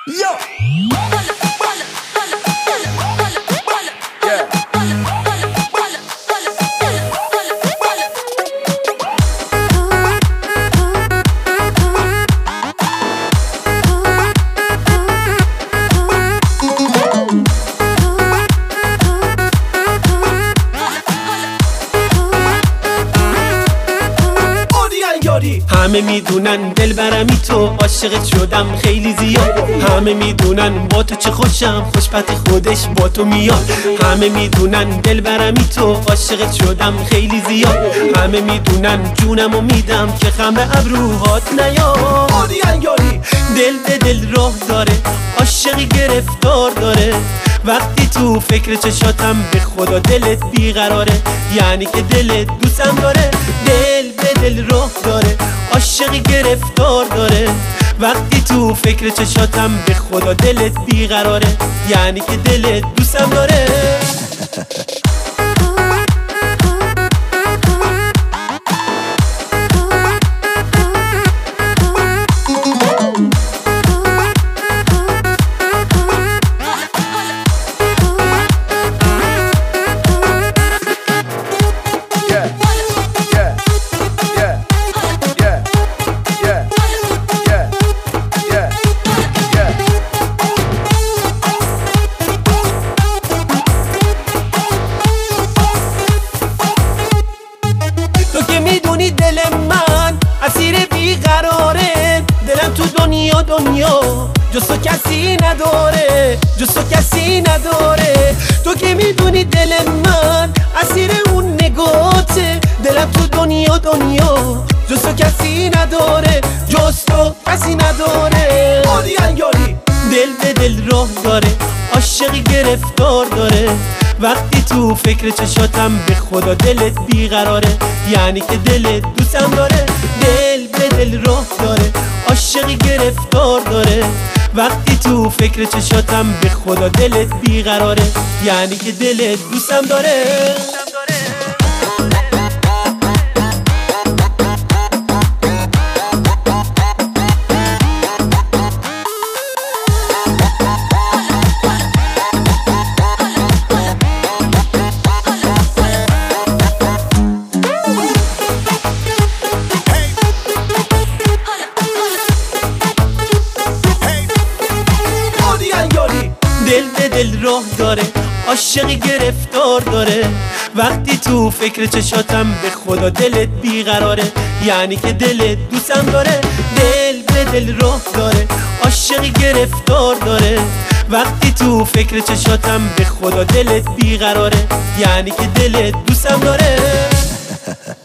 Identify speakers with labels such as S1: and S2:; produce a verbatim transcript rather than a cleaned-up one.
S1: Yo!
S2: همه میدونن دل برمی تو عاشقت شدم خیلی زیاد. همه میدونن با تو چه خوشم، خوشبخت خودش با تو میاد. همه میدونن دل برمی تو عاشقت شدم خیلی زیاد. همه میدونن جونمو میدم که خم ابروهات نیاد. دل به دل راه داره، عاشقی گرفتار داره. وقتی تو فکر چشاتم به خدا دلت بیقراره، یعنی که دلت دوستم داره. دل به دل راه داره، عاشقی گرفتار داره. وقتی تو فکر چشاتم به خدا دلت بیقراره، یعنی که دلت دوستم داره. دل من اسیر بیقراره، دلم تو دنیا دنیا جز تو کسی نداره، جز تو کسی نداره. تو که میدونی دل من اسیر اون نگاته، دلم تو دنیا دنیا جز تو کسی نداره، جز تو کسی نداره. دل به دل راه داره، عاشقی گرفتار داره. وقتی تو فکر چشاتم به خدا دلت بیقراره، یعنی که دلت دوستم داره. دل به دل راه داره، عاشقی گرفتار داره. وقتی تو فکر چشاتم به خدا دلت بیقراره، یعنی که دلت دوستم داره. دل به دل راه داره، عاشقی گرفتار داره. وقتی تو فکر چشاتم به خدا دلت بیقراره، یعنی که دلت دوستم داره. دل به دل راه داره، عاشقی گرفتار داره. وقتی تو فکر چشاتم به خدا دلت بیقراره، یعنی که دلت دوستم داره.